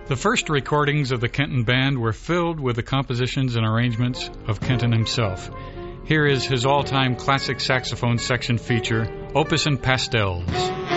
The first recordings of the Kenton Band were filled with the compositions and arrangements of Kenton himself. Here is his all-time classic saxophone section feature, Opus and Pastels.